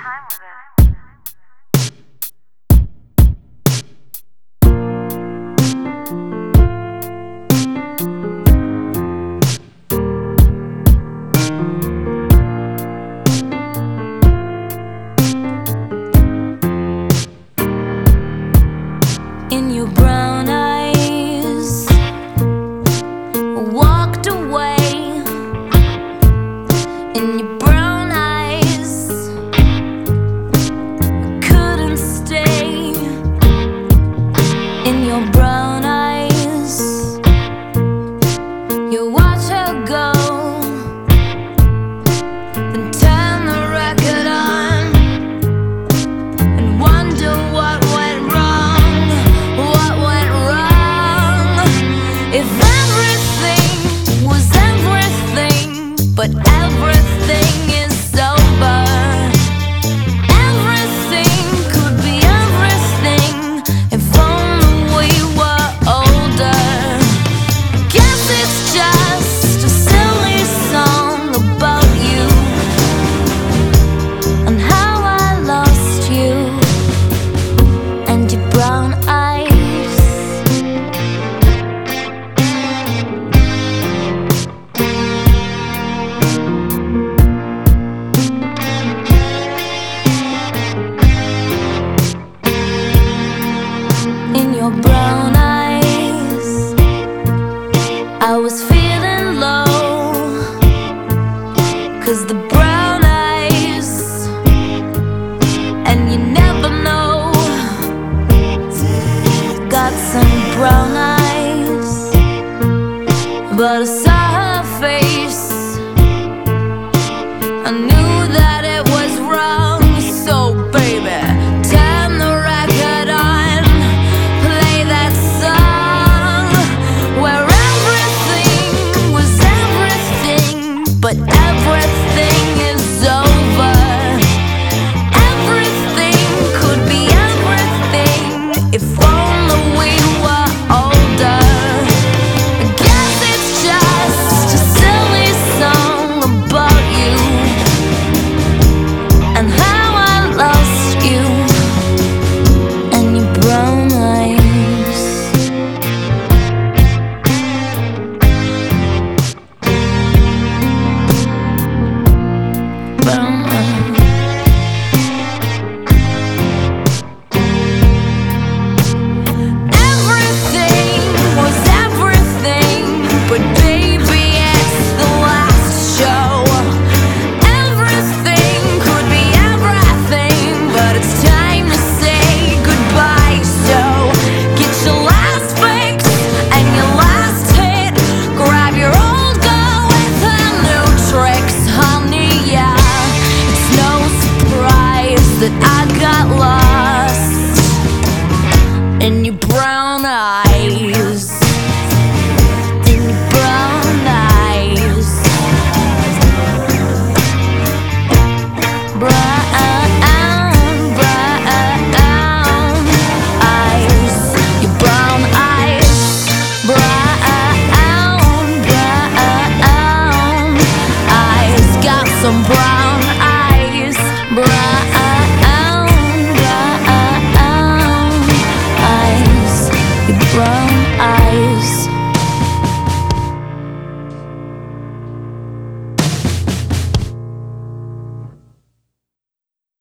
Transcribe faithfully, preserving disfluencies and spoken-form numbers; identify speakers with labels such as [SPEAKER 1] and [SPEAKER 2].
[SPEAKER 1] In your brown eyes, walked away. In your brown eyes, couldn't stay. In your brown eyes, you watch her go, then turn the record on and wonder what went wrong. What went wrong? If everything was everything, but everything is over. Everything could be everything if only we were older. Guess it's just a silly song about you and how I lost you and your brown eyes. In your brown eyes, I was feeling low, 'cause the brown eyes, and you never know, got some brown eyes. But I saw her face, I knew that it was wrong. So baby, turn the record on, play that song where everything was everything, but everything is over. Everything could be everything if only we were older. I guess it's just a silly song about you and how I lost you and your brown eyes. Brown eyes. Everything was everything, but baby, it's the last show. Everything could be everything, but it's time to say goodbye. So get your last fix and your last hit. Grab your old girl with her new tricks, honey. Yeah, it's no surprise that I got lost in your brown eyes. In your brown eyes. Brown, brown eyes. Your brown eyes. Brown, brown eyes. Got some brown